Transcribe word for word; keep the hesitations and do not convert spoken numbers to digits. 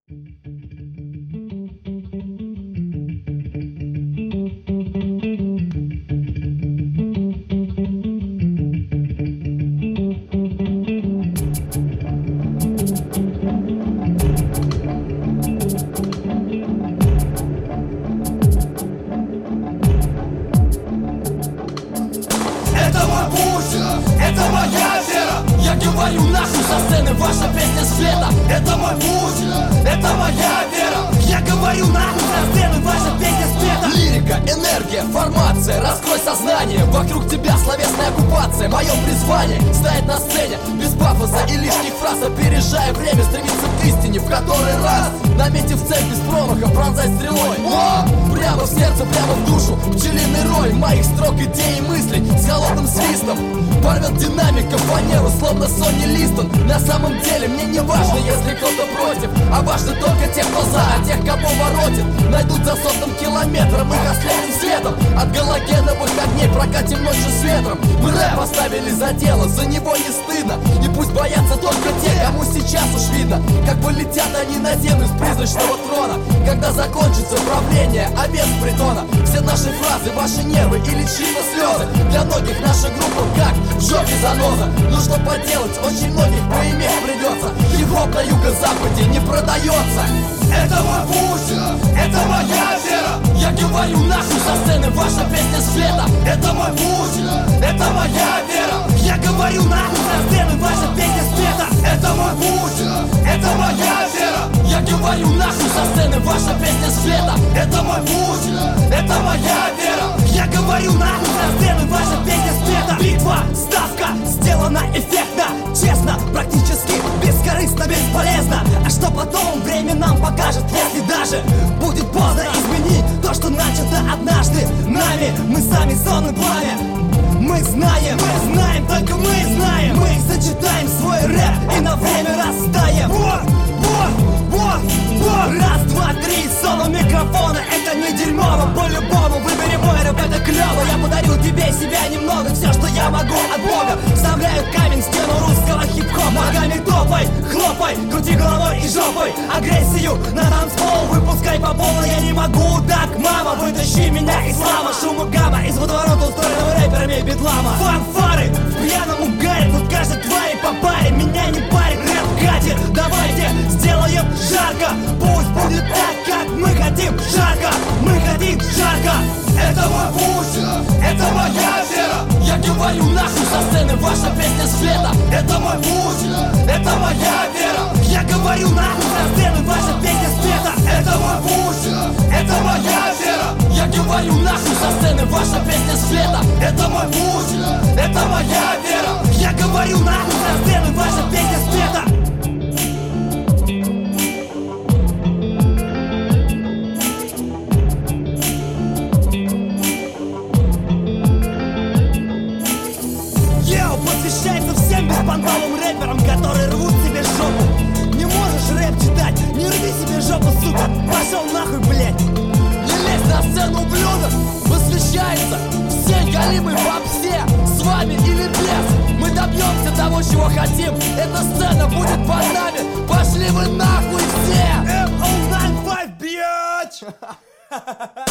Это мой путь, это моя вера. Я говорю нахуй со сцены, ваша песня света. Это мой путь, это моя вера. Я говорю нахуй со сцены, ваша песня света. Лирика, энергия, формация, раскрой сознание. Вокруг тебя словесная оккупация. Мое призвание стоять на сцене без пафоса и лишних фраз, опережая время, стремиться к истине в который раз. Наметив цель без промаха, пронзай стрелой. О! Прямо в сердце, прямо в душу, пчелиный рой моих строк, идей и мыслей с холодным свистом порвет динамика фанеру, словно Сонни Листон. На самом деле мне не важно, если кто-то против, а важно только тех, кто за, а тех, кого воротит. Найдут за сотым километром их последним светом. От галогеновых огней прокатим ночью с ветром. Мы рэп поставили за дело, за него не стыдно. И пусть боятся только те, кому сейчас уж видно, как полетят они на землю с призрачного трона. Когда закончится правление овец притона, все наши фразы, ваши нервы или чьи-то слезы. Для многих наша группа как в жопе заноза. Но что поделать, очень многих поиметь придется. Хип-хоп на юго-западе не продается. Это мой путь, это моя вера. Я говорю нахуй со сцены, ваша песня света. Это мой путь, это моя вера. Я говорю нахуй со сцены, ваша песня света. Это мой путь, это моя вера. Я говорю нахуй со сцены, ваша песня света. Это мой путь, это моя вера. Я говорю нахуй со сцены, ваша песня света. Битва, ставка, сделана эффектно, честно, практически бескорыстно, бесполезно. А что потом время нам покажет, если даже будет поздно изменить то, что начато однажды нами. Мы сами сон и пламя. Мы знаем, мы знаем, только мы знаем. Мы сочетаем свой рэп и на время растаем. Вот, вот, вот, вот. Раз, два, три, соло микрофона. Это не дерьмово, по-любому. Выбери мой рэп, это клево. Я подарю тебе себя немного, все, что я могу от Бога. Вставляю камень в стену русского хип-хопа. Ногами топай, хлопай, крути головой и жопой. Агрессию на танцпол выпускай по полной. Я не могу так, мама, вытащи меня из лама. Шум и гамма из водоворота, устроенного рэперами бедлама. Фанфары в пьяном угаре, тут каждой твари по паре. Меня не парит рэп-катер, давайте сделаем жарко. Пусть будет так, как мы хотим, жарко. Мы хотим жарко. Это мой путь, это моя вера. Я говорю нахуй со сцены, ваша песня света. Это мой путь, это моя вера. Я говорю нахуй со сцены, ваша песня света. Это мой путь, это моя вера. Я говорю нахуй со сцены, ваша песня света. Это мой путь, это моя вера. Я говорю нахуй со сцены, ваша песня света. Посвящается всем беспонтовым рэперам, которые рвут себе жопу. Не можешь рэп читать, не рви себе жопу, сука. Пошел нахуй, блять. Не лезь на сцену, ублюдок. Посвящается всей галимой попсе. С вами или без, мы добьемся того, чего хотим. Эта сцена будет под нами. Пошли вы нахуй все. эм о девять пять, бьёть.